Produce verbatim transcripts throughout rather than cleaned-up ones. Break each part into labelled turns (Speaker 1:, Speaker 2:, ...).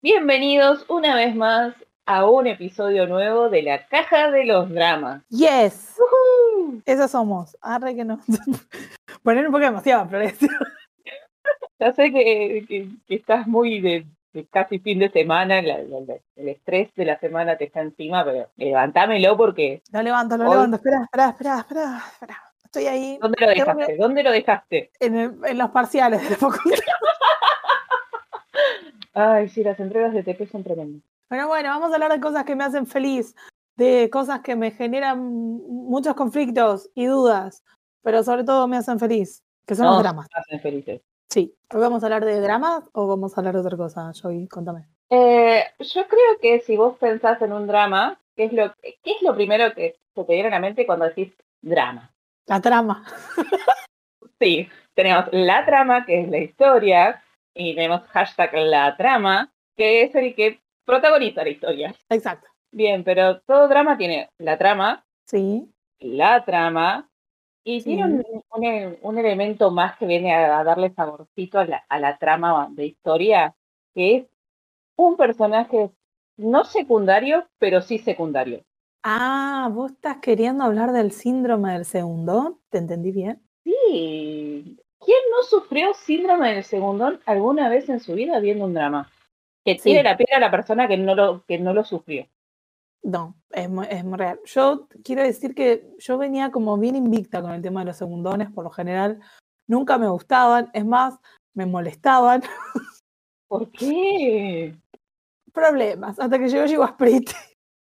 Speaker 1: Bienvenidos una vez más a un episodio nuevo de La Caja de los Dramas.
Speaker 2: Yes,
Speaker 1: ¡Woohoo!
Speaker 2: esos somos. Arre que no. Poner un poco demasiado, Florencia.
Speaker 1: Ya sé que, que- que estás muy de, de casi fin de semana, la- la- la- el estrés de la semana te está encima, pero levantámelo porque
Speaker 2: Lo levanto, lo
Speaker 1: hoy,
Speaker 2: levanto. Espera, espera, espera, espera, espera. Estoy ahí.
Speaker 1: ¿dónde lo
Speaker 2: Tengo que-
Speaker 1: dejaste? ¿Dónde lo dejaste?
Speaker 2: en, el- en los parciales de la facultad.
Speaker 1: Ay, sí, las entregas de T P son tremendas.
Speaker 2: Pero bueno, vamos a hablar de cosas que me hacen feliz, de cosas que me generan muchos conflictos y dudas, pero sobre todo me hacen feliz, que son los
Speaker 1: Nos
Speaker 2: dramas.
Speaker 1: hacen felices.
Speaker 2: Sí. ¿Hoy vamos a hablar de dramas o vamos a hablar de otra cosa, Joey? Contame.
Speaker 1: Eh, yo creo que si vos pensás en un drama, ¿qué es lo, qué es lo primero que se te viene a la mente cuando decís drama?
Speaker 2: La trama.
Speaker 1: Sí, tenemos la trama, que es la historia, y tenemos hashtag la trama, que es el que protagoniza la historia.
Speaker 2: Exacto.
Speaker 1: Bien, pero todo drama tiene la trama,
Speaker 2: Sí.
Speaker 1: la trama, y
Speaker 2: Sí.
Speaker 1: tiene un, un, un elemento más que viene a, a darle saborcito a la, a la trama de historia, que es un personaje no secundario, pero sí secundario.
Speaker 2: Ah, vos estás queriendo hablar del síndrome del segundo, ¿te entendí bien?
Speaker 1: Sí. ¿Quién no sufrió síndrome del segundón alguna vez en su vida viendo un drama? Que
Speaker 2: Sí.
Speaker 1: tiene la piel a la persona que no lo, que no lo sufrió.
Speaker 2: No, es muy, es muy real. Yo quiero decir que yo venía como bien invicta con el tema de los segundones, por lo general nunca me gustaban, es más, me molestaban.
Speaker 1: ¿Por qué?
Speaker 2: Problemas, hasta que llegó Gigo Aspriti.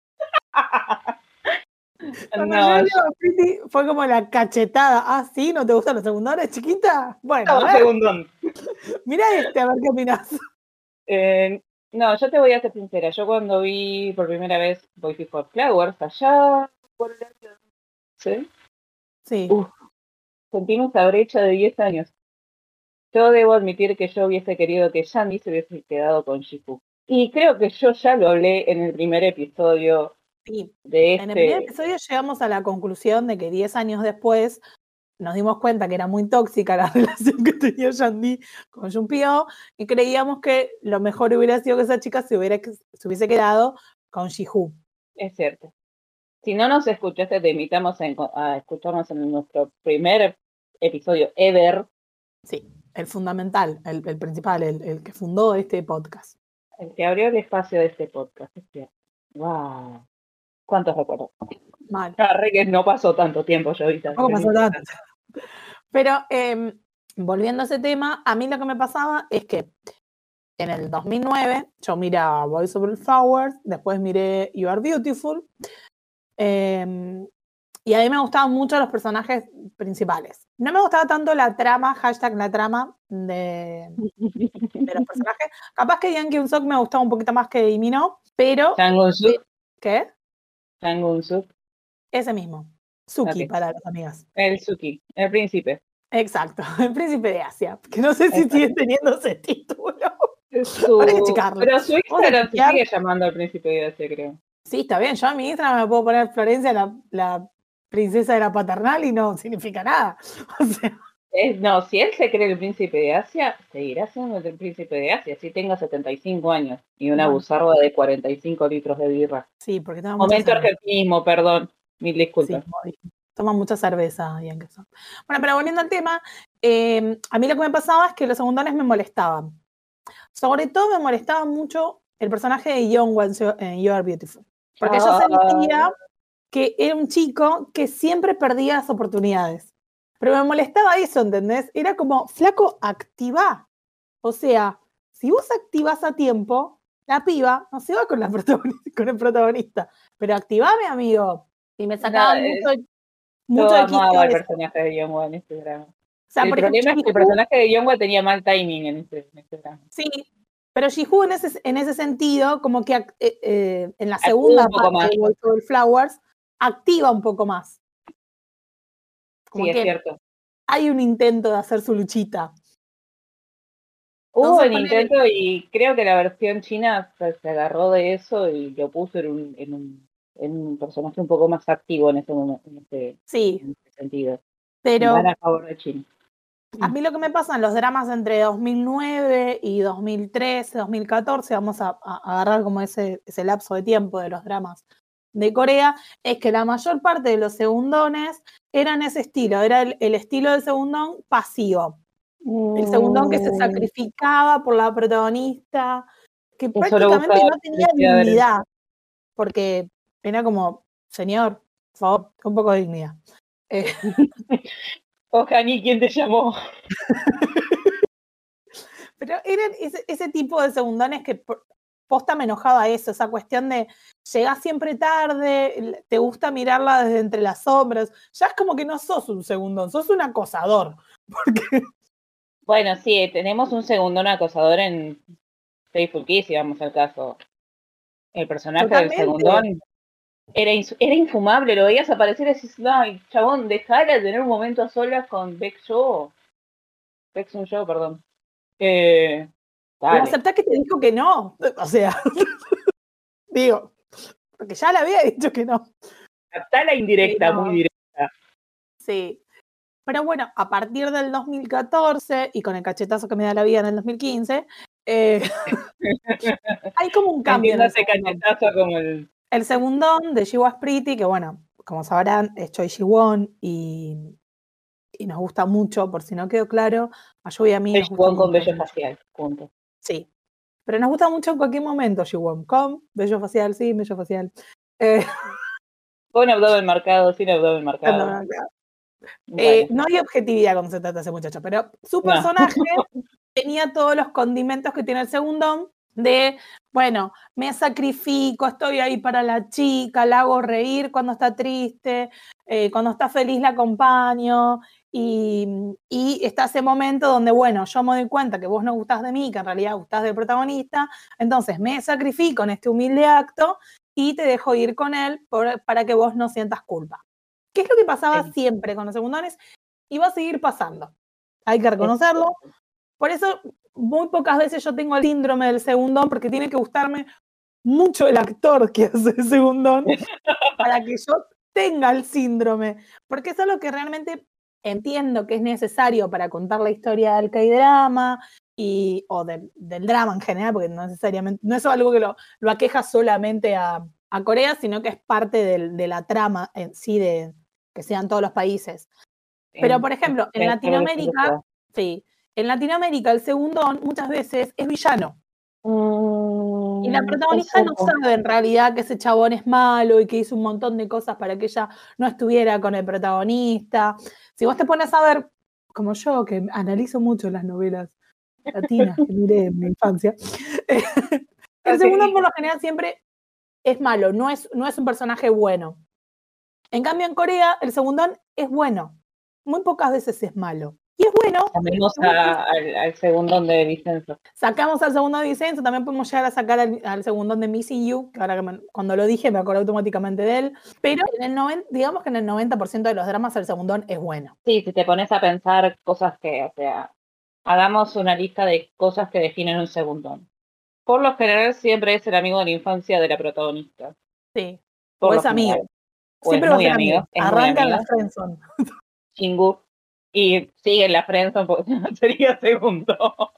Speaker 2: Cuando llegó
Speaker 1: No, yo
Speaker 2: Gigo Aspriti fue como la cachetada. Ah, ¿sí? ¿No te gustan los segundones, chiquita? Bueno, a
Speaker 1: estaba
Speaker 2: ver,
Speaker 1: segundón.
Speaker 2: mira este, a ver qué opinás.
Speaker 1: Eh, no, yo te voy a ser sincera. Yo cuando vi por primera vez Boys Before Flowers, allá por el año, ¿sí?
Speaker 2: Sí.
Speaker 1: Uf, sentimos esa brecha de diez años. Yo debo admitir que yo hubiese querido que Yandy se hubiese quedado con Shifu. Y creo que yo ya lo hablé en el primer episodio
Speaker 2: Sí.
Speaker 1: de
Speaker 2: En el primer
Speaker 1: este.
Speaker 2: episodio llegamos a la conclusión de que diez años después nos dimos cuenta que era muy tóxica la relación que tenía Yandy con Junpyo y creíamos que lo mejor hubiera sido que esa chica se, hubiera, se hubiese quedado con Jihu.
Speaker 1: Es cierto. Si no nos escuchaste, te invitamos a, a escucharnos en nuestro primer episodio ever.
Speaker 2: Sí, el fundamental, el, el principal, el, el que fundó este podcast.
Speaker 1: El que abrió el espacio de este podcast. Es cierto. ¡Wow! ¿Cuántos recuerdos?
Speaker 2: Mal.
Speaker 1: Ah, re que no pasó tanto tiempo, yo ahorita.
Speaker 2: Tampoco pasó tanto. Pero eh, volviendo a ese tema, a mí lo que me pasaba es que en el dos mil nueve yo miraba Boys Over Flowers, después miré You Are Beautiful, eh, y a mí me gustaban mucho los personajes principales. No me gustaba tanto la trama, hashtag la trama de, de los personajes. Capaz que Yang Kyung-suk me gustaba un poquito más que Imino, pero...
Speaker 1: Sang-un-suk.
Speaker 2: ¿Qué?
Speaker 1: Sang-un-suk.
Speaker 2: Ese mismo. Suki
Speaker 1: Okay.
Speaker 2: para las amigas.
Speaker 1: El Suki, el príncipe.
Speaker 2: Exacto, el príncipe de Asia, que no sé si
Speaker 1: Exacto.
Speaker 2: sigue teniendo ese título.
Speaker 1: Su...
Speaker 2: Hay que checarlo.
Speaker 1: Pero su
Speaker 2: Vamos a
Speaker 1: Instagram se
Speaker 2: chequear.
Speaker 1: sigue llamando al príncipe de Asia, creo.
Speaker 2: Sí, está bien. Yo a mi Instagram me puedo poner Florencia, la, la princesa de la paternal, y no significa nada. O sea,
Speaker 1: Eh, no, si él se cree el príncipe de Asia, seguirá siendo el príncipe de Asia, si tenga setenta y cinco años y una
Speaker 2: bueno,
Speaker 1: buzarda de cuarenta y cinco litros de birra.
Speaker 2: sí, porque toma mucha
Speaker 1: Momento
Speaker 2: cerveza.
Speaker 1: argentinismo, perdón, mil disculpas.
Speaker 2: Sí, toma mucha cerveza, Ian Kesson. Bueno, pero volviendo al tema, eh, a mí lo que me pasaba es que los segundones me molestaban. Sobre todo me molestaba mucho el personaje de Youngwoo en You Are Beautiful. Porque yo sentía que era un chico que siempre perdía las oportunidades. Pero me molestaba eso, ¿entendés? Era como, flaco, activá. O sea, si vos activás a tiempo, la piba no se va con, la protagonista, con el protagonista. Pero activame, amigo. Y me sacaba
Speaker 1: No,
Speaker 2: mucho,
Speaker 1: yo
Speaker 2: mucho de quicio
Speaker 1: amaba el
Speaker 2: eso.
Speaker 1: personaje de Youngwoo en este drama.
Speaker 2: O sea,
Speaker 1: El
Speaker 2: por ejemplo,
Speaker 1: problema es que el
Speaker 2: Jihu,
Speaker 1: personaje de Youngwoo tenía mal timing en este, en este drama.
Speaker 2: sí, pero Jihu en ese, en ese sentido, como que eh, eh, en la
Speaker 1: Actúa
Speaker 2: segunda
Speaker 1: un poco
Speaker 2: parte
Speaker 1: más.
Speaker 2: de Boys Over Flowers, activa un poco más. Como
Speaker 1: Sí, es
Speaker 2: que
Speaker 1: cierto.
Speaker 2: hay un intento de hacer su luchita.
Speaker 1: Hubo
Speaker 2: Entonces,
Speaker 1: el
Speaker 2: ponele,
Speaker 1: intento y creo que la versión china se, se agarró de eso y lo puso en un, en un, en un personaje un poco más activo en ese, momen- en ese,
Speaker 2: sí,
Speaker 1: en ese sentido. Van
Speaker 2: pero
Speaker 1: a favor de China.
Speaker 2: A mí lo que me pasa en los dramas entre dos mil nueve y dos mil trece, dos mil catorce, vamos a, a agarrar como ese, ese lapso de tiempo de los dramas de Corea, es que la mayor parte de los segundones eran ese estilo, era el, el estilo del segundón pasivo. El segundón que se sacrificaba por la protagonista, que
Speaker 1: Eso lo
Speaker 2: prácticamente
Speaker 1: buscaba
Speaker 2: no tenía
Speaker 1: desde haber-
Speaker 2: dignidad, porque era como, señor, por favor, un poco de dignidad. Eh,
Speaker 1: Oh, Jani, ¿quién te llamó?
Speaker 2: Pero eran ese, ese tipo de segundones que por- posta me enojaba eso, esa cuestión de llegás siempre tarde, te gusta mirarla desde entre las sombras, ya es como que no sos un segundón, sos un acosador. Porque
Speaker 1: Bueno, sí, tenemos un segundón acosador en Faithful Kiss, si vamos al caso. El personaje del
Speaker 2: totalmente,
Speaker 1: segundón era, ins- era infumable, lo veías aparecer y decís, ay, chabón, dejala de tener un momento a solas con Beck Yo. Beck Sun Yo, perdón. Eh,
Speaker 2: o
Speaker 1: dale.
Speaker 2: aceptá que te dijo que no, o sea, digo, porque ya le había dicho que no.
Speaker 1: Está la indirecta,
Speaker 2: Sí, no.
Speaker 1: muy directa.
Speaker 2: Sí. Pero bueno, a partir del dos mil catorce y con el cachetazo que me da la vida en el dos mil quince, eh, hay como un cambio en
Speaker 1: Entiendo
Speaker 2: el
Speaker 1: ese
Speaker 2: segundón.
Speaker 1: cachetazo como el...
Speaker 2: El segundón de She Was Pretty, que bueno, como sabrán, es Choi Ji-won y, y nos gusta mucho, por si no quedó claro, a Yu y a mí nos gusta
Speaker 1: Juan con
Speaker 2: mucho.
Speaker 1: vello facial, punto.
Speaker 2: Sí, pero nos gusta mucho en cualquier momento Ji-won, con bello facial, sí, bello facial. Eh,
Speaker 1: Con abdomen marcado, sin abdomen marcado.
Speaker 2: no, no,
Speaker 1: Bueno,
Speaker 2: eh, no hay objetividad cuando se trata de ese muchacho, pero su
Speaker 1: no.
Speaker 2: personaje tenía todos los condimentos que tiene el segundón de, bueno, me sacrifico, estoy ahí para la chica, la hago reír cuando está triste, eh, cuando está feliz la acompaño, y, y está ese momento donde, bueno, yo me doy cuenta que vos no gustás de mí, que en realidad gustás del protagonista, entonces me sacrifico en este humilde acto y te dejo ir con él por, para que vos no sientas culpa. ¿Qué es lo que pasaba
Speaker 1: Sí.
Speaker 2: siempre con los segundones? Y va a seguir pasando. Hay que reconocerlo. Por eso, muy pocas veces yo tengo el síndrome del segundón, porque tiene que gustarme mucho el actor que hace el segundón para que yo tenga el síndrome. Porque eso es lo que realmente entiendo que es necesario para contar la historia del K-drama y, o de, del drama en general, porque no necesariamente, no es algo que lo, lo aqueja solamente a, a Corea, sino que es parte del, de la trama en sí de que sean todos los países. Pero, por ejemplo, en Latinoamérica, sí, en Latinoamérica el segundón muchas veces es villano.
Speaker 1: Mm,
Speaker 2: Y la protagonista no sabe en realidad que ese chabón es malo y que hizo un montón de cosas para que ella no estuviera con el protagonista. Si vos te pones a ver, como yo, que analizo mucho las novelas latinas que miré en mi infancia, el segundo por lo general siempre es malo, no es, no es un personaje bueno. En cambio, en Corea, el segundón es bueno. Muy pocas veces es malo. Y es bueno.
Speaker 1: Cambiemos al, al segundón de Vicenzo.
Speaker 2: Sacamos al segundo de Vicenzo, también podemos llegar a sacar al, al segundón de Missing You, que ahora que me, cuando lo dije me acordé automáticamente de él. Pero en el noventa, digamos que en el noventa por ciento de los dramas el segundón es bueno.
Speaker 1: Sí, si te pones a pensar cosas que, o sea, hagamos una lista de cosas que definen un segundón. Por lo general siempre es el amigo de la infancia de la protagonista.
Speaker 2: Sí.
Speaker 1: Por
Speaker 2: O
Speaker 1: lo
Speaker 2: es amigo.
Speaker 1: general. O
Speaker 2: Siempre
Speaker 1: es
Speaker 2: va a
Speaker 1: muy
Speaker 2: ser
Speaker 1: amigo.
Speaker 2: amigo.
Speaker 1: Es muy
Speaker 2: Arranca en
Speaker 1: amigo.
Speaker 2: la friendzone.
Speaker 1: Chingu. Y sigue en la friendzone porque no sería segundo.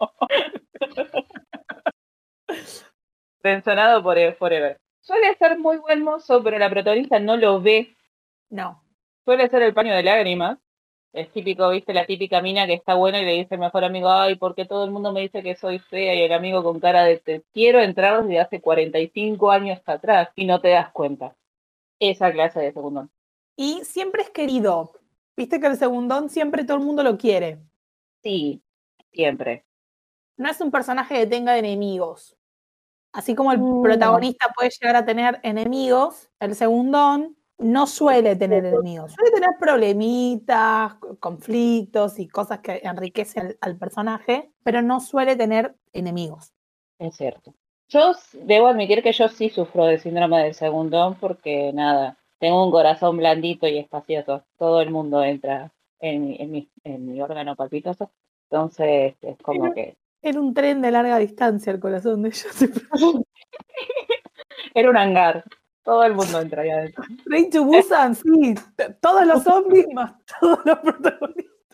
Speaker 1: Frenzonado por forever. Suele ser muy buen mozo, pero la protagonista no lo ve.
Speaker 2: No.
Speaker 1: Suele ser el paño de lágrimas. Es típico, viste, la típica mina que está buena y le dice al mejor amigo, ay, porque todo el mundo me dice que soy fea, y el amigo con cara de te quiero entrar desde hace cuarenta y cinco años atrás y no te das cuenta. Esa clase de segundón.
Speaker 2: Y siempre es querido. Viste que el segundón siempre todo el mundo lo quiere.
Speaker 1: Sí, siempre.
Speaker 2: No es un personaje que tenga enemigos. Así como el
Speaker 1: No.
Speaker 2: protagonista puede llegar a tener enemigos, el segundón no suele tener enemigos. Suele tener problemitas, conflictos y cosas que enriquecen al, al personaje, pero no suele tener enemigos.
Speaker 1: Es cierto. Yo debo admitir que yo sí sufro del síndrome del segundón porque, nada, tengo un corazón blandito y espacioso. Todo el mundo entra en, mi- en, mi, en mi órgano palpitoso. Entonces, es como
Speaker 2: Era,
Speaker 1: que...
Speaker 2: era un tren de larga distancia el corazón de ellos.
Speaker 1: Era un hangar. Todo el mundo entra ahí adentro.
Speaker 2: Train to Busan, sí. Todos los zombies más todos los protagonistas.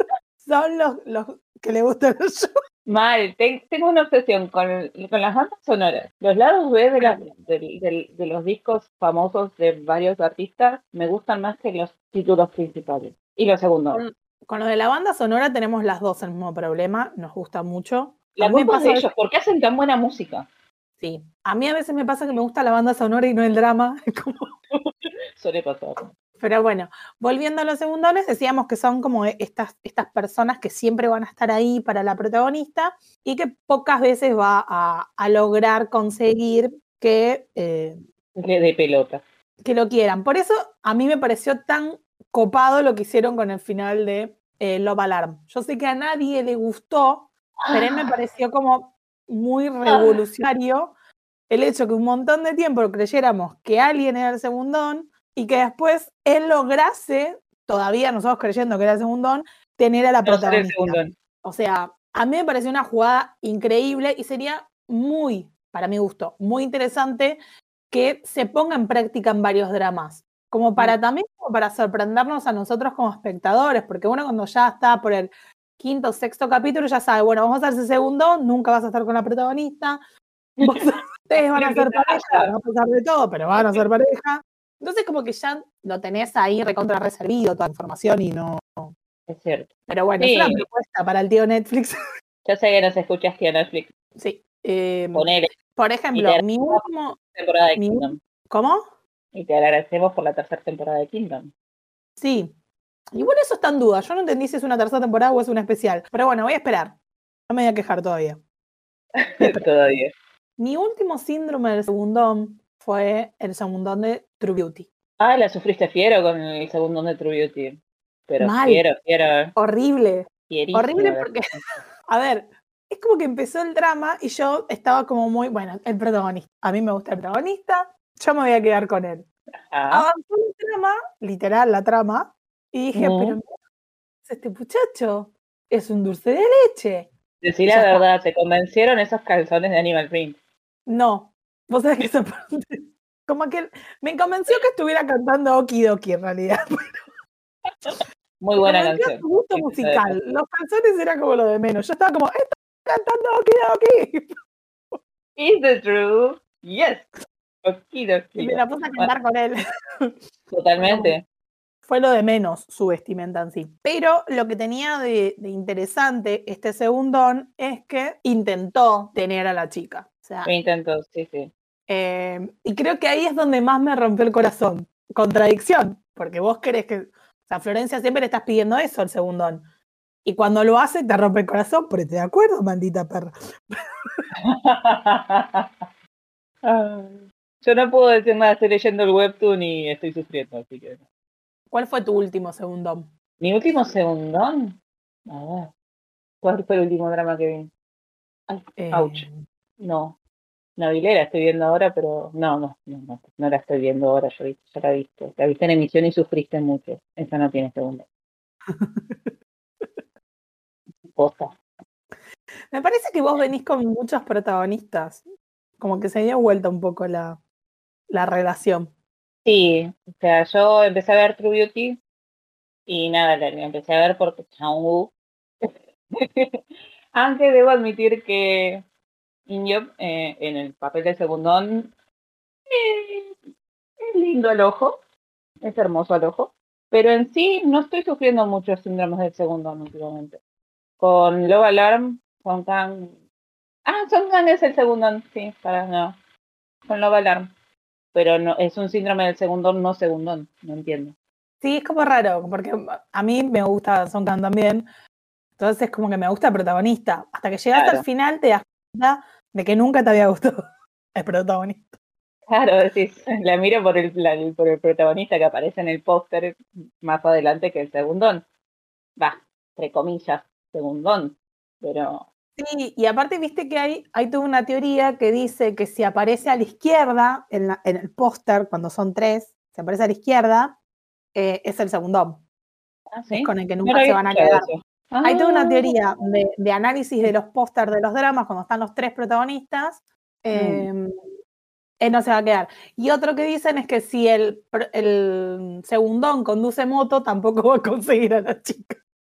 Speaker 2: son los, los que le gustan a yo.
Speaker 1: Mal, Ten- tengo una obsesión con, con las bandas sonoras. Los lados B de, las- del- del- de los discos famosos de varios artistas me gustan más que los títulos principales. Y los segundos.
Speaker 2: Con, con lo de la banda sonora tenemos las dos el mismo problema, nos gusta mucho. A
Speaker 1: La
Speaker 2: mí me
Speaker 1: culpa es
Speaker 2: pasa
Speaker 1: de ellos, ¿por qué hacen tan buena música?
Speaker 2: Sí, a mí a veces me pasa que me gusta la banda sonora y no el drama. como-
Speaker 1: Suele pasar.
Speaker 2: Pero bueno, volviendo a los segundones, decíamos que son como estas, estas personas que siempre van a estar ahí para la protagonista y que pocas veces va a, a lograr conseguir que, eh,
Speaker 1: Le de pelota.
Speaker 2: que lo quieran. Por eso a mí me pareció tan copado lo que hicieron con el final de eh, Love Alarm. Yo sé que a nadie le gustó, pero a mí me pareció como muy revolucionario el hecho que un montón de tiempo creyéramos que alguien era el segundón y que después él lograse, todavía nosotros creyendo que era el segundón, tener a la
Speaker 1: No ser el
Speaker 2: protagonista.
Speaker 1: segundón.
Speaker 2: O sea, a mí me pareció una jugada increíble y sería muy, para mi gusto, muy interesante que se ponga en práctica en varios dramas. Como para también como para sorprendernos a nosotros como espectadores, porque uno cuando ya está por el quinto o sexto capítulo ya sabe, bueno, vamos a hacer ese segundo, nunca vas a estar con la protagonista, vos, ustedes van a ser pareja, va a pasar de todo, pero van a ser pareja. Entonces como que ya lo tenés ahí recontra reservido toda la información y no...
Speaker 1: Es cierto.
Speaker 2: Pero bueno,
Speaker 1: Sí.
Speaker 2: es una propuesta para el tío Netflix.
Speaker 1: Ya sé que nos escuchas, tío Netflix.
Speaker 2: Sí. Eh,
Speaker 1: Ponele.
Speaker 2: por ejemplo, mi último...
Speaker 1: Temporada de
Speaker 2: mi-
Speaker 1: Kingdom.
Speaker 2: ¿Cómo?
Speaker 1: Y te agradecemos por la tercera temporada de Kingdom.
Speaker 2: Sí. Igual eso está en duda. Yo no entendí si es una tercera temporada o es una especial. Pero bueno, voy a esperar. No me voy a quejar todavía.
Speaker 1: Todavía.
Speaker 2: Mi último síndrome del segundón fue el segundón de True Beauty.
Speaker 1: Ah, la sufriste fiero con el segundo de True Beauty. Pero
Speaker 2: Mal.
Speaker 1: fiero, fiero.
Speaker 2: Horrible.
Speaker 1: Fierísimo,
Speaker 2: Horrible
Speaker 1: ¿verdad?
Speaker 2: porque, a ver, es como que empezó el drama y yo estaba como muy, bueno, el protagonista. A mí me gusta el protagonista, yo me voy a quedar con él.
Speaker 1: Ajá.
Speaker 2: Avanzó el trama, literal la trama, y dije,
Speaker 1: Mm.
Speaker 2: pero mira, este muchacho es un dulce de leche.
Speaker 1: Decí
Speaker 2: Y
Speaker 1: la
Speaker 2: ya está.
Speaker 1: verdad, ¿te convencieron esos calzones de Animal Print?
Speaker 2: No, vos sabés que esa parte, como que me convenció que estuviera cantando Okidoki en realidad.
Speaker 1: Muy
Speaker 2: Me
Speaker 1: buena
Speaker 2: convenció
Speaker 1: canción.
Speaker 2: su gusto
Speaker 1: Sí,
Speaker 2: musical. Los calzones era como lo de menos. Yo estaba como, está cantando Okidoki.
Speaker 1: Is it true? Yes. Okidoki.
Speaker 2: Y me la puse a cantar con él.
Speaker 1: Totalmente.
Speaker 2: Fue lo de menos su vestimenta en sí. Pero lo que tenía de, de interesante este segundón es que intentó tener a la chica. O sea,
Speaker 1: Lo intento, sí, sí.
Speaker 2: eh, y creo que ahí es donde más me rompió el corazón. Contradicción, porque vos querés que... O sea, Florencia siempre le estás pidiendo eso al segundón. Y cuando lo hace te rompe el corazón, pero ¿te de acuerdo, maldita perra?
Speaker 1: Yo no puedo decir nada, estoy leyendo el webtoon y estoy sufriendo, así que...
Speaker 2: ¿Cuál fue tu último segundón?
Speaker 1: Mi último segundón. A ver. ¿Cuál fue el último drama que vi? Ay,
Speaker 2: Eh,
Speaker 1: ouch. No. Navilera estoy viendo ahora, pero no, no, no, no, no la estoy viendo ahora, yo vi- ya la viste. La viste en emisión y sufriste mucho. Esa no tiene segundo. Posta.
Speaker 2: Me parece que vos venís con muchos protagonistas. Como que se dio vuelta un poco la, la relación.
Speaker 1: Sí, o sea, yo empecé a ver True Beauty y nada, la la empecé a ver porque Changwoo. Aunque debo admitir que Inyeop eh, en el papel de segundón eh, es lindo al ojo, es hermoso al ojo, pero en sí no estoy sufriendo muchos síndromes del segundón últimamente. Con Love Alarm, Song Kang. Ah, Song Kang es el segundón, sí, para no. Con Love Alarm. Pero no, es un síndrome del segundón, no segundón, no entiendo.
Speaker 2: Sí, es como raro, porque a mí me gusta Song Kang también. Entonces es como que me gusta el protagonista. Hasta que llegas
Speaker 1: Claro.
Speaker 2: al final te das cuenta de que nunca te había gustado el protagonista.
Speaker 1: Claro, decís, la miro por el, la- por el protagonista que aparece en el póster más adelante que el segundón. Va, entre comillas, segundón. Pero
Speaker 2: Sí, y aparte viste que hay, hay toda una teoría que dice que si aparece a la izquierda, en, la- en el póster, cuando son tres, si aparece a la izquierda, eh, es el segundón.
Speaker 1: ah,
Speaker 2: Es
Speaker 1: ¿sí?
Speaker 2: con el que
Speaker 1: No
Speaker 2: nunca
Speaker 1: lo
Speaker 2: se
Speaker 1: había
Speaker 2: van a
Speaker 1: escuchado
Speaker 2: quedar.
Speaker 1: eso.
Speaker 2: Hay toda una
Speaker 1: Ah,
Speaker 2: teoría de, de análisis de los pósters de los dramas cuando están los tres protagonistas. Eh, él no se va a quedar. Y otro que dicen es que si el, pr- el segundón conduce moto, tampoco va a conseguir a la chica.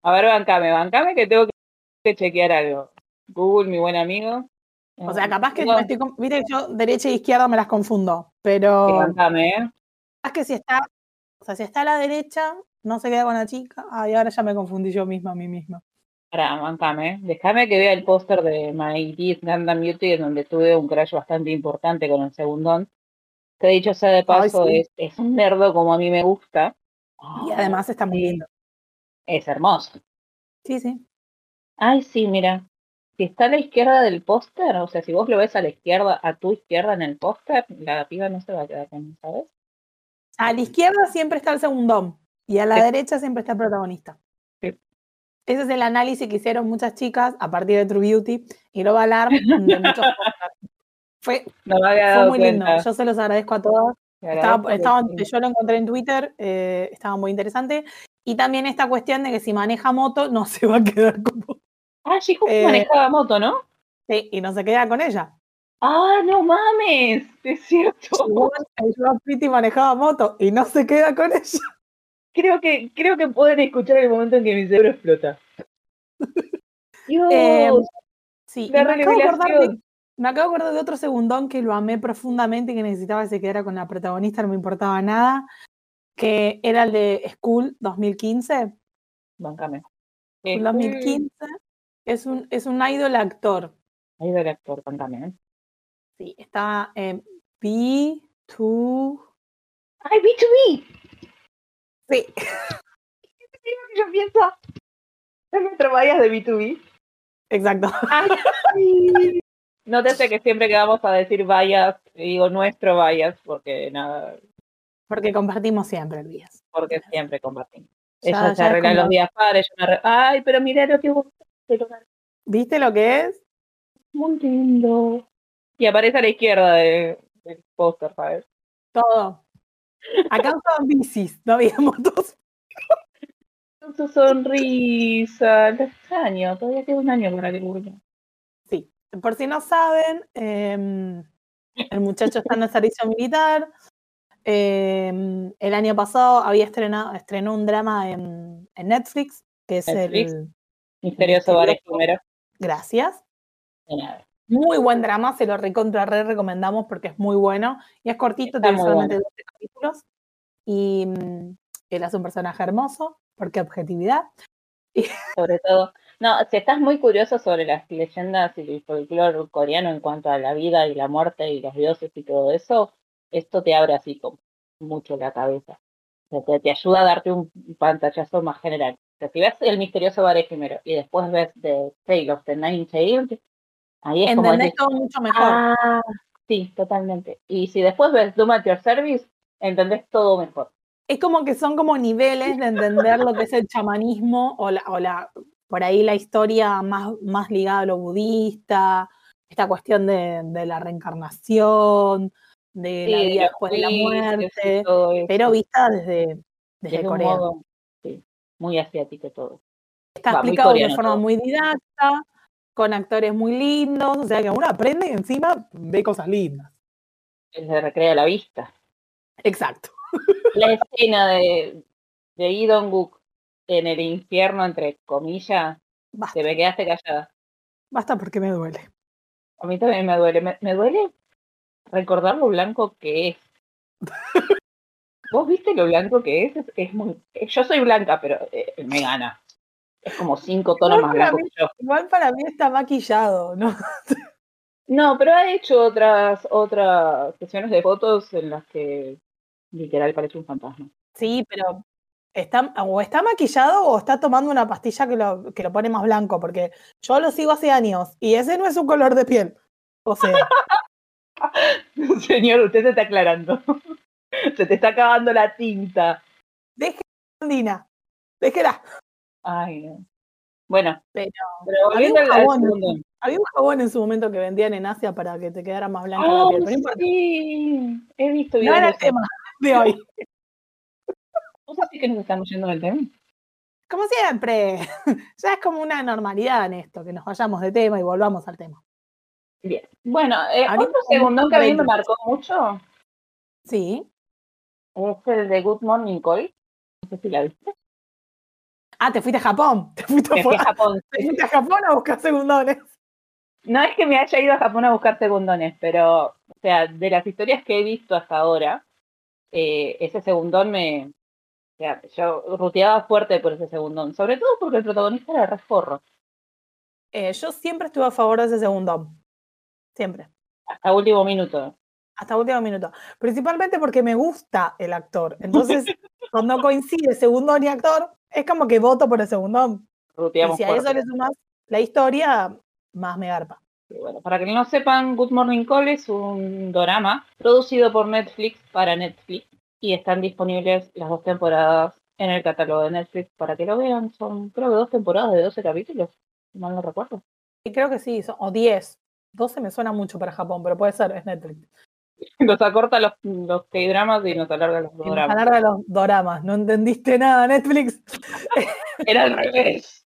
Speaker 1: A ver, bancame, bancame que tengo que chequear algo. Google, mi buen amigo.
Speaker 2: O sea, capaz que
Speaker 1: No,
Speaker 2: me estoy, viste que yo derecha e izquierda me las confundo, pero
Speaker 1: sí, bancame, ¿eh?
Speaker 2: capaz que si está, o sea, si está a la derecha, no se queda con la chica. Ay, ahora ya me confundí yo misma a mí misma.
Speaker 1: Pará, bancame. Déjame que vea el póster de My This Gundam Beauty, en donde tuve un crash bastante importante con el segundón. Que dicho sea de
Speaker 2: Ay,
Speaker 1: paso,
Speaker 2: sí.
Speaker 1: es, es un nerdo como a mí me gusta.
Speaker 2: Y además está muy lindo.
Speaker 1: Es hermoso.
Speaker 2: Sí, sí.
Speaker 1: Ay, sí, mira. Si está a la izquierda del póster, o sea, si vos lo ves a la izquierda, a tu izquierda en el póster, la piba no se va a quedar con, ¿sabes?
Speaker 2: A la izquierda siempre está el segundón y a la
Speaker 1: Sí.
Speaker 2: derecha siempre está el protagonista.
Speaker 1: Sí.
Speaker 2: Ese es el análisis que hicieron muchas chicas a partir de True Beauty y Global Alarm de muchos pósters. Fue,
Speaker 1: No me había
Speaker 2: fue
Speaker 1: dado
Speaker 2: muy
Speaker 1: cuenta.
Speaker 2: lindo. Yo se los agradezco a todas.
Speaker 1: Te
Speaker 2: Estaba,
Speaker 1: agradezco
Speaker 2: estaba,
Speaker 1: que sí.
Speaker 2: yo lo encontré en Twitter, eh, estaba muy interesante. Y también esta cuestión de que si maneja moto no se va a quedar como...
Speaker 1: Ah, sí, justo
Speaker 2: Eh,
Speaker 1: manejaba moto, ¿no?
Speaker 2: sí, y no se queda con ella.
Speaker 1: Ah, no mames, es cierto.
Speaker 2: Joan Pitti manejaba moto y no se queda con ella.
Speaker 1: Creo que, creo que pueden escuchar el momento en que mi cerebro explota. Dios,
Speaker 2: Eh, sí,
Speaker 1: la
Speaker 2: y me acabo, de acordar de,
Speaker 1: revelación.
Speaker 2: me acabo de acordar de otro segundón que lo amé profundamente y que necesitaba que se quedara con la protagonista, no me importaba nada, que era el de School dos mil quince.
Speaker 1: Bancame.
Speaker 2: School dos mil quince es un, es un idol actor.
Speaker 1: Ahí del actor, bancame, ¿eh?
Speaker 2: Sí, está en B dos.
Speaker 1: ¡Ay, B dos B!
Speaker 2: Sí.
Speaker 1: Yo pienso en nuestro Vallas de B dos B.
Speaker 2: Exacto.
Speaker 1: Ay, sí. No te sé que siempre que vamos a decir Vallas, digo nuestro Vallas, porque nada,
Speaker 2: Porque compartimos siempre el día.
Speaker 1: porque siempre compartimos.
Speaker 2: Ya,
Speaker 1: Ella se
Speaker 2: ya es
Speaker 1: arregla
Speaker 2: como,
Speaker 1: los días pares, yo me arreglo. Ay, pero mira lo que vos
Speaker 2: ¿viste lo que es?
Speaker 1: muy lindo. Y aparece a la izquierda de, del póster, ¿sabes?
Speaker 2: Todo. Acá usaban bicis, no había motos.
Speaker 1: Con su sonrisa, lo extraño, todavía queda un año para que vuelva.
Speaker 2: Sí, por si no saben, eh, el muchacho está en el servicio militar. Eh, el año pasado había estrenado estrenó un drama en, en Netflix, que es
Speaker 1: Netflix,
Speaker 2: el,
Speaker 1: Misterioso Bares Primero.
Speaker 2: Gracias.
Speaker 1: De nada.
Speaker 2: Muy buen drama, se lo recontra re recomendamos porque es muy bueno. Y es cortito,
Speaker 1: Está
Speaker 2: tiene
Speaker 1: muy
Speaker 2: solamente
Speaker 1: bueno.
Speaker 2: doce capítulos. Y mm, él hace un personaje hermoso, porque objetividad.
Speaker 1: Sobre todo, no, si estás muy curioso sobre las leyendas y el folclore coreano en cuanto a la vida y la muerte y los dioses y todo eso, esto te abre así como mucho la cabeza. O sea, te, te ayuda a darte un pantallazo más general. O sea, si ves el misterioso Bares primero y después ves The Tale of the Nine Tailed, ahí es como
Speaker 2: Entendés
Speaker 1: decir,
Speaker 2: todo mucho mejor.
Speaker 1: ah, sí, totalmente. Y si después ves Doom at Your Service, entendés todo mejor.
Speaker 2: Es como que son como niveles de entender lo que es el chamanismo o, la, o la, por ahí la historia más, más ligada a lo budista, esta cuestión de, de la reencarnación, de
Speaker 1: Sí,
Speaker 2: la
Speaker 1: de
Speaker 2: vida
Speaker 1: los
Speaker 2: después de la
Speaker 1: juicios y
Speaker 2: muerte,
Speaker 1: todo eso.
Speaker 2: pero vista desde, desde,
Speaker 1: Desde un
Speaker 2: Corea.
Speaker 1: modo, sí, muy asiático todo.
Speaker 2: Está
Speaker 1: Va, muy
Speaker 2: explicado de
Speaker 1: coreano
Speaker 2: una forma
Speaker 1: todo.
Speaker 2: muy didacta, con actores muy lindos, o sea que uno aprende y encima ve cosas lindas.
Speaker 1: Se recrea la vista.
Speaker 2: Exacto.
Speaker 1: La escena de, de Lee Dong-wook en el infierno, entre comillas,
Speaker 2: Basta,
Speaker 1: te me quedaste callada.
Speaker 2: basta porque me duele.
Speaker 1: A mí también me duele. Me, me duele recordar lo blanco que es. ¿Vos viste lo blanco que es? Es, es muy... Yo soy blanca, pero eh, me gana. Es como cinco tonos
Speaker 2: Igual
Speaker 1: más
Speaker 2: para,
Speaker 1: blanco
Speaker 2: mí,
Speaker 1: que yo.
Speaker 2: igual para mí está maquillado, ¿no?
Speaker 1: No, pero ha hecho otras otras sesiones de fotos en las que literal parece un fantasma.
Speaker 2: Sí, pero está, o está maquillado o está tomando una pastilla que lo, que lo pone más blanco, porque yo lo sigo hace años y ese no es su color de piel. O sea,
Speaker 1: Señor, usted se está aclarando. Se te está acabando la tinta.
Speaker 2: deje Andina, déjela.
Speaker 1: Ay, no. Bueno,
Speaker 2: Pero
Speaker 1: pero
Speaker 2: había
Speaker 1: volviendo
Speaker 2: un
Speaker 1: al, al
Speaker 2: jabón,
Speaker 1: segundo.
Speaker 2: había un jabón en su momento que vendían en Asia para que te quedara más blanca la
Speaker 1: ¡Oh,
Speaker 2: piel, pero no importa.
Speaker 1: sí! He visto
Speaker 2: No
Speaker 1: videos
Speaker 2: era
Speaker 1: de
Speaker 2: el
Speaker 1: eso.
Speaker 2: tema de hoy.
Speaker 1: ¿Vos sabés que nos estamos yendo del tema?
Speaker 2: Como siempre, ya es como una normalidad en esto, que nos vayamos de tema y volvamos al tema.
Speaker 1: Bien. Bueno, eh,
Speaker 2: Abrimos
Speaker 1: otro
Speaker 2: como un
Speaker 1: segundón que a mí me
Speaker 2: paréntesis.
Speaker 1: marcó mucho
Speaker 2: Sí.
Speaker 1: es el de Good Morning Call. No sé si la viste.
Speaker 2: Ah, te fuiste a Japón. Te fuiste,
Speaker 1: Me fui a
Speaker 2: a,
Speaker 1: Japón.
Speaker 2: te fuiste a Japón a buscar segundones.
Speaker 1: No es que me haya ido a Japón a buscar segundones, pero, o sea, de las historias que he visto hasta ahora, eh, ese segundón me... O sea, yo ruteaba fuerte por ese segundón, sobre todo porque el protagonista era re forro.
Speaker 2: Eh, yo siempre estuve a favor de ese segundón. Siempre.
Speaker 1: Hasta último minuto.
Speaker 2: Hasta último minuto. Principalmente porque me gusta el actor. Entonces, cuando coincide segundón y actor, es como que voto por el segundón.
Speaker 1: Ruteamos
Speaker 2: y si a
Speaker 1: fuerte.
Speaker 2: eso le sumas la historia, más me garpa.
Speaker 1: Y bueno, para que no sepan, Good Morning Call es un dorama producido por Netflix para Netflix y están disponibles las dos temporadas en el catálogo de Netflix para que lo vean. Son creo que dos temporadas de doce capítulos, si mal no recuerdo.
Speaker 2: Y creo que sí, son, o diez. doce me suena mucho para Japón, pero puede ser, es Netflix.
Speaker 1: Nos acorta los, los K-dramas y nos alarga los
Speaker 2: Y nos
Speaker 1: doramas.
Speaker 2: alarga los doramas. No entendiste nada, Netflix.
Speaker 1: Era al revés.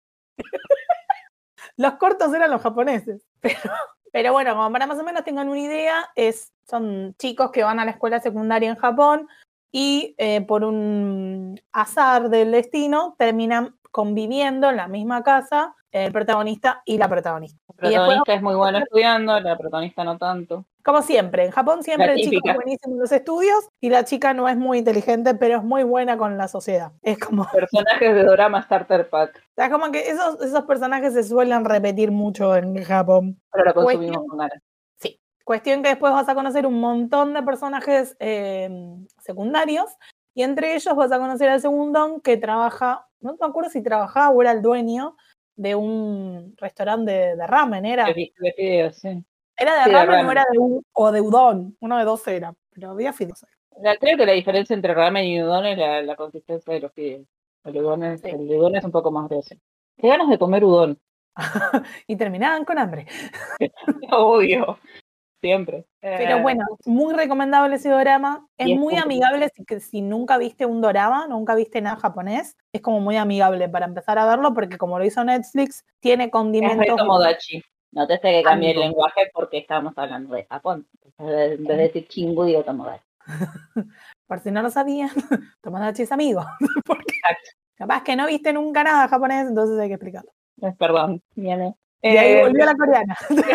Speaker 2: Los cortos eran los japoneses. Pero, pero bueno, como para más o menos tengan una idea, es, son chicos que van a la escuela secundaria en Japón y eh, por un azar del destino terminan conviviendo en la misma casa el protagonista y la protagonista.
Speaker 1: El protagonista es muy bueno estudiando, la protagonista no tanto.
Speaker 2: Como siempre, en Japón siempre el chico es buenísimo en los estudios y la chica no es muy inteligente, pero es muy buena con la sociedad. Es como...
Speaker 1: Personajes de dorama starter pack.
Speaker 2: O sea, como que esos, esos personajes se suelen repetir mucho en Japón.
Speaker 1: Pero lo consumimos
Speaker 2: Cuestión,
Speaker 1: con ganas.
Speaker 2: Sí. Cuestión que después vas a conocer un montón de personajes eh, secundarios y entre ellos vas a conocer al segundón que trabaja, no me acuerdo si trabajaba o era el dueño de un restaurante de, de ramen, ¿era?
Speaker 1: De, de fideos, sí.
Speaker 2: ¿Era de
Speaker 1: sí,
Speaker 2: ramen,
Speaker 1: de ramen
Speaker 2: o era de, un, o de udon? Uno de dos era, pero había fideos.
Speaker 1: La, creo que la diferencia entre ramen y udon es la, la consistencia de los fideos. El udon es, sí. el udon es un poco más grueso. Qué ganas de comer udon.
Speaker 2: Y terminaban con hambre.
Speaker 1: Obvio. Siempre.
Speaker 2: Pero bueno, muy recomendable ese dorama. Es muy amigable si, que, si nunca viste un dorama, nunca viste nada japonés. Es como muy amigable para empezar a verlo porque como lo hizo Netflix, tiene condimentos...
Speaker 1: Es Tomodachi. No te sé que cambié el lenguaje porque estábamos hablando de Japón. En vez de decir chingu, digo Tomodachi.
Speaker 2: Por si no lo sabían, Tomodachi es amigo. Porque capaz que no viste nunca nada japonés, entonces hay que explicarlo.
Speaker 1: Perdón, viene.
Speaker 2: Y ahí eh, volvió la coreana.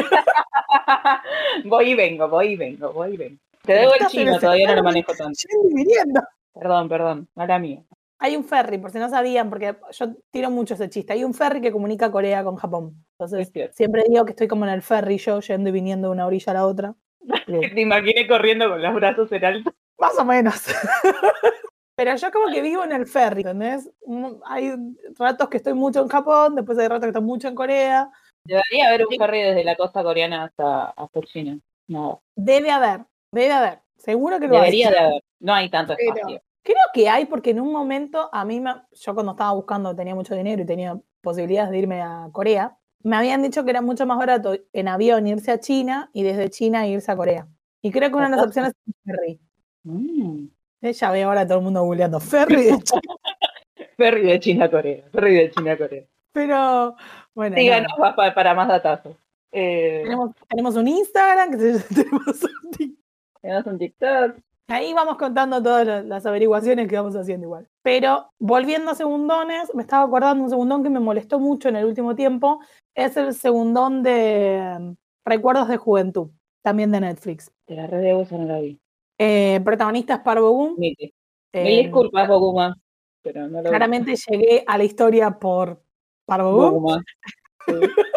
Speaker 1: voy y vengo, voy y vengo, voy y vengo. Te debo el chino, todavía no lo manejo tanto. Perdón, perdón, mala mía.
Speaker 2: Hay un ferry, por si no sabían, porque yo tiro mucho ese chiste. Hay un ferry que comunica Corea con Japón. Entonces, siempre digo que estoy como en el ferry yo, yendo y viniendo de una orilla a la otra.
Speaker 1: Te imaginé corriendo con los brazos en alto.
Speaker 2: Más o menos. Pero yo como que vivo en el ferry, ¿entendés? Hay ratos que estoy mucho en Japón, después hay ratos que estoy mucho en Corea.
Speaker 1: Debería haber un ferry desde la costa coreana hasta, hasta China. No.
Speaker 2: Debe haber, debe haber. Seguro que lo
Speaker 1: Debería
Speaker 2: hay.
Speaker 1: de haber. No hay tanto espacio.
Speaker 2: Pero creo que hay, porque en un momento a mí, me, yo cuando estaba buscando, tenía mucho dinero y tenía posibilidades de irme a Corea, me habían dicho que era mucho más barato en avión irse a China y desde China irse a Corea. Y creo que una de las opciones es un ferry.
Speaker 1: Mm.
Speaker 2: Ya veo ahora todo el mundo googleando ferry de China.
Speaker 1: Ferry de China a Corea. Ferry de China a Corea.
Speaker 2: Pero, bueno.
Speaker 1: Síganos no. para, para más datazos.
Speaker 2: Eh, tenemos, tenemos un Instagram, que tenemos un TikTok.
Speaker 1: Tenemos un TikTok.
Speaker 2: Ahí vamos contando todas las averiguaciones que vamos haciendo igual. Pero volviendo a segundones, me estaba acordando un segundón que me molestó mucho en el último tiempo. Es el segundón de um, Recuerdos de Juventud, también de Netflix.
Speaker 1: De la red de uso no la vi.
Speaker 2: Eh, protagonista es Park Bo-gum.
Speaker 1: Mil eh, disculpas, Boguma. Pero no lo
Speaker 2: claramente vi. Llegué a la historia por Park Bo-gum. Sí.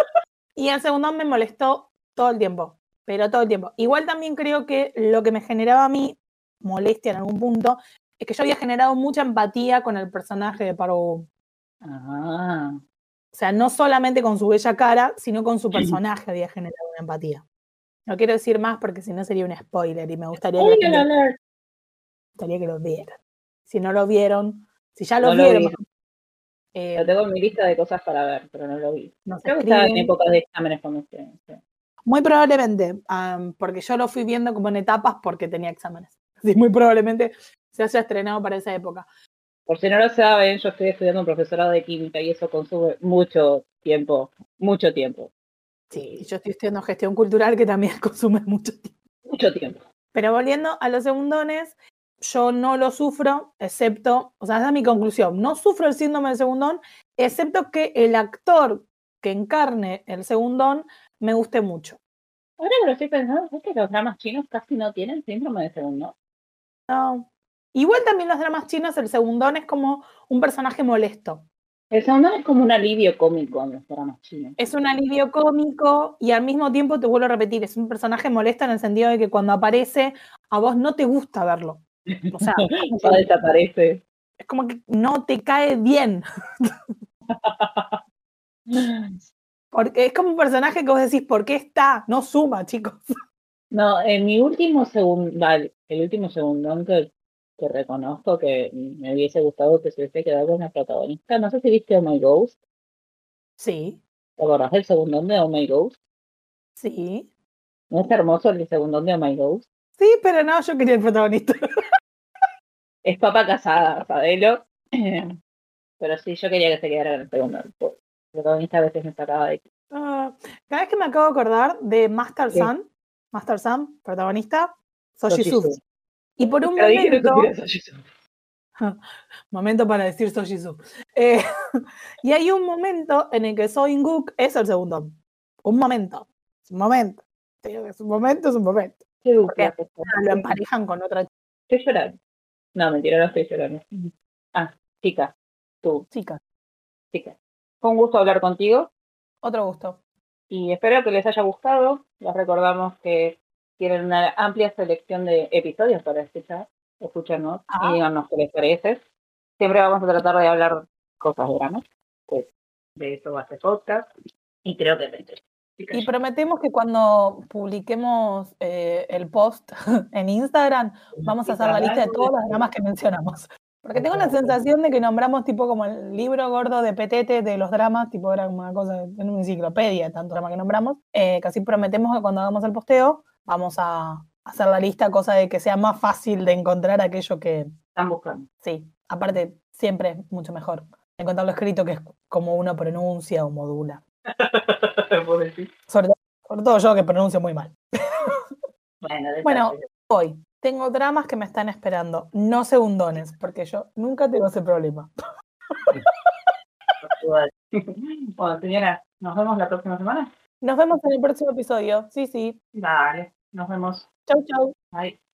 Speaker 2: Y el segundón me molestó todo el tiempo, pero todo el tiempo. Igual también creo que lo que me generaba a mí molestia en algún punto es que yo había generado mucha empatía con el personaje de Park Bo-gum.
Speaker 1: Ah.
Speaker 2: O sea, no solamente con su bella cara, sino con su personaje había generado una empatía. No quiero decir más porque si no sería un spoiler y me gustaría, que, gente, me gustaría que lo vieran. Si no lo vieron, si ya lo
Speaker 1: no
Speaker 2: vieron...
Speaker 1: Lo, vi. eh, lo tengo en mi lista de cosas para ver, pero no lo vi.
Speaker 2: No
Speaker 1: Creo que estaba en épocas de exámenes con ustedes. Sí.
Speaker 2: Muy probablemente, um, porque yo lo fui viendo como en etapas porque tenía exámenes. Así muy probablemente se haya estrenado para esa época.
Speaker 1: Por si no lo saben, yo estoy estudiando un profesorado de química y eso consume mucho tiempo, mucho tiempo.
Speaker 2: Sí, yo estoy estudiando gestión cultural que también consume mucho tiempo.
Speaker 1: Mucho tiempo.
Speaker 2: Pero volviendo a los segundones, yo no lo sufro, excepto, o sea, esa es mi conclusión, no sufro el síndrome del segundón, excepto que el actor que encarne el segundón me guste mucho.
Speaker 1: Ahora que lo estoy pensando, es que los dramas chinos casi no tienen síndrome de segundo.
Speaker 2: No. Igual también los dramas chinos, el segundón es como un personaje molesto.
Speaker 1: El segundo es como un alivio cómico en los dramas chinos.
Speaker 2: Es un alivio cómico y al mismo tiempo, te vuelvo a repetir, es un personaje molesto en el sentido de que cuando aparece, a vos no te gusta verlo. O sea,
Speaker 1: ya desaparece.
Speaker 2: Es como que no te cae bien. Porque es como un personaje que vos decís, ¿por qué está? No suma, chicos.
Speaker 1: No, en mi último segundo, vale, el último segundo que, que reconozco que me hubiese gustado que se hubiese quedado con la protagonista. No sé si viste Oh My Ghost.
Speaker 2: Sí.
Speaker 1: ¿Te acordás del segundón de Oh My Ghost?
Speaker 2: Sí.
Speaker 1: ¿No es hermoso el segundón de Oh My Ghost?
Speaker 2: Sí, pero no, yo quería el protagonista.
Speaker 1: Es papa casada, sabelo. Pero sí, yo quería que se quedara en el segundo. El protagonista a veces me sacaba de...
Speaker 2: Uh, cada vez que me acabo de acordar de Master
Speaker 1: ¿Qué?
Speaker 2: Sun, Master Sun, protagonista, So
Speaker 1: So
Speaker 2: Jisoo.
Speaker 1: Jisoo.
Speaker 2: Y por un
Speaker 1: Pero dije que
Speaker 2: momento,
Speaker 1: tuviera So Jisoo.
Speaker 2: momento para decir So Jisoo. Eh, y hay un momento en el que So In-guk es el segundo. Un momento. Es un momento. Te digo que es un momento, es un momento.
Speaker 1: Qué
Speaker 2: Porque
Speaker 1: dupla.
Speaker 2: lo emparejan con otra
Speaker 1: Estoy llorando. No, mentira, no estoy llorando. Ah, chica. Tú,
Speaker 2: chica.
Speaker 1: chica. Fue un gusto hablar contigo
Speaker 2: Otro gusto.
Speaker 1: y espero que les haya gustado. Les recordamos que tienen una amplia selección de episodios para escuchar, escucharnos
Speaker 2: Ah.
Speaker 1: y díganos qué les parece. Siempre vamos a tratar de hablar cosas de drama, pues de eso va a ser podcast y creo que te
Speaker 2: Y prometemos que cuando publiquemos eh, el post en Instagram, vamos a hacer la lista de todos los dramas que mencionamos. Porque tengo la sensación de que nombramos tipo como el libro gordo de Petete de los dramas, tipo era una cosa en una enciclopedia, tanto drama que nombramos. Eh, casi prometemos que cuando hagamos el posteo, vamos a hacer la lista, cosa de que sea más fácil de encontrar aquello que
Speaker 1: están buscando.
Speaker 2: Sí, aparte siempre es mucho mejor encontrarlo escrito que es como uno pronuncia o modula. Sobre todo, sobre todo yo que pronuncio muy mal.
Speaker 1: Bueno,
Speaker 2: bueno, hoy tengo dramas que me están esperando, no segundones, porque yo nunca tengo ese problema.
Speaker 1: Bueno, señora, ¿nos vemos la próxima semana?
Speaker 2: Nos vemos en el próximo episodio. Sí, sí.
Speaker 1: Vale, nos vemos.
Speaker 2: Chau, chau.
Speaker 1: Bye.